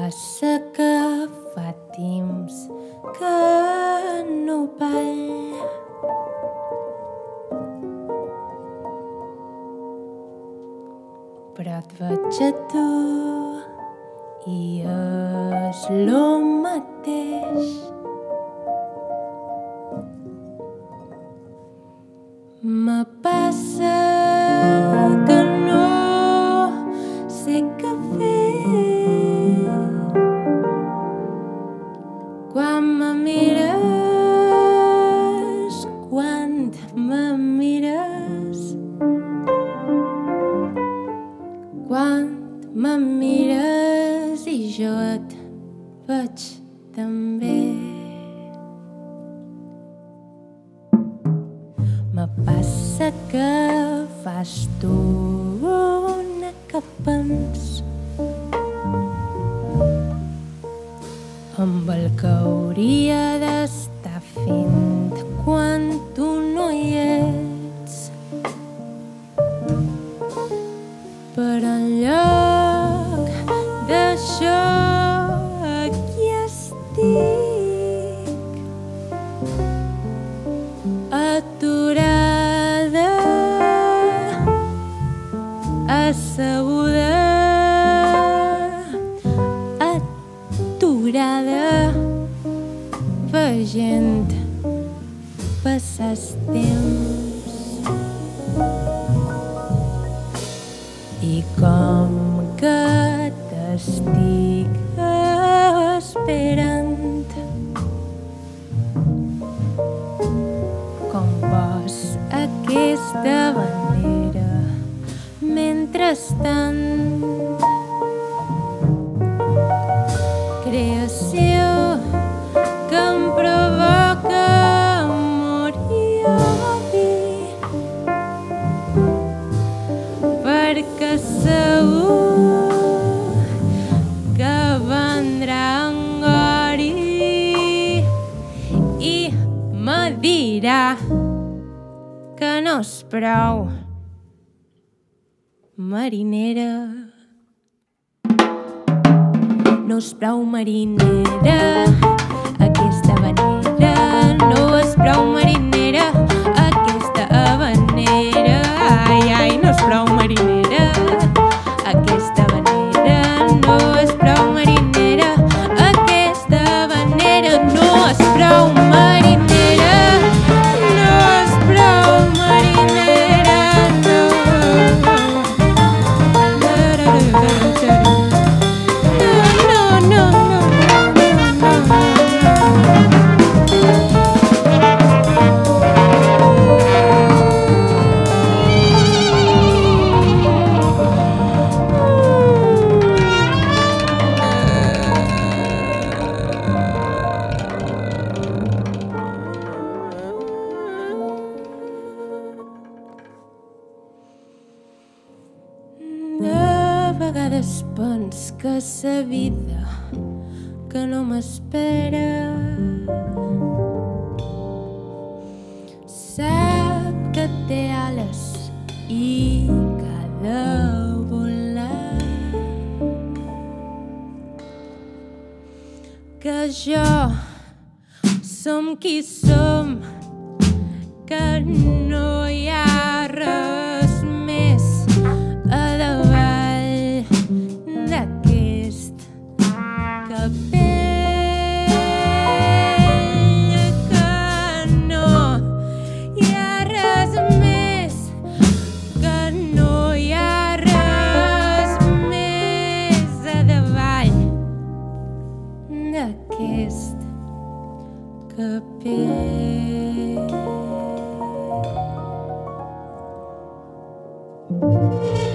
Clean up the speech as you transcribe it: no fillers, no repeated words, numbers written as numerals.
passa que fa temps que no balla? Però et veig a tu i és lo mateix. Me passa que no sé què fer quan me mires, quan me mires i jo et veig també. Me passa que fas estona que penso amb el que hauria d'estar fent quan tu no hi ets. Però en lloc d'això aquí estic, aturada, asseguda, veient passar el temps. I com que t'estic esperant, com vos aquesta bandera mentrestant. Creació que em provoca amor i odi, perquè segur que vendrà en Gori i me dirà que no és prou marinera. No és prou marinera, aquesta habanera. No és prou marinera, aquesta habanera. Ai, ai, no és prou marinera, aquesta habanera. No és prou marinera, aquesta habanera. No és prou marinera, no és prou marinera, no. De vegades pens que sa vida que no m'espera sap que té ales i que ha de volar, que jo som qui som, que no hi ha res més a davall d'aquest capell, que no hi ha res més, que no hi ha res més a davall d'aquest capell.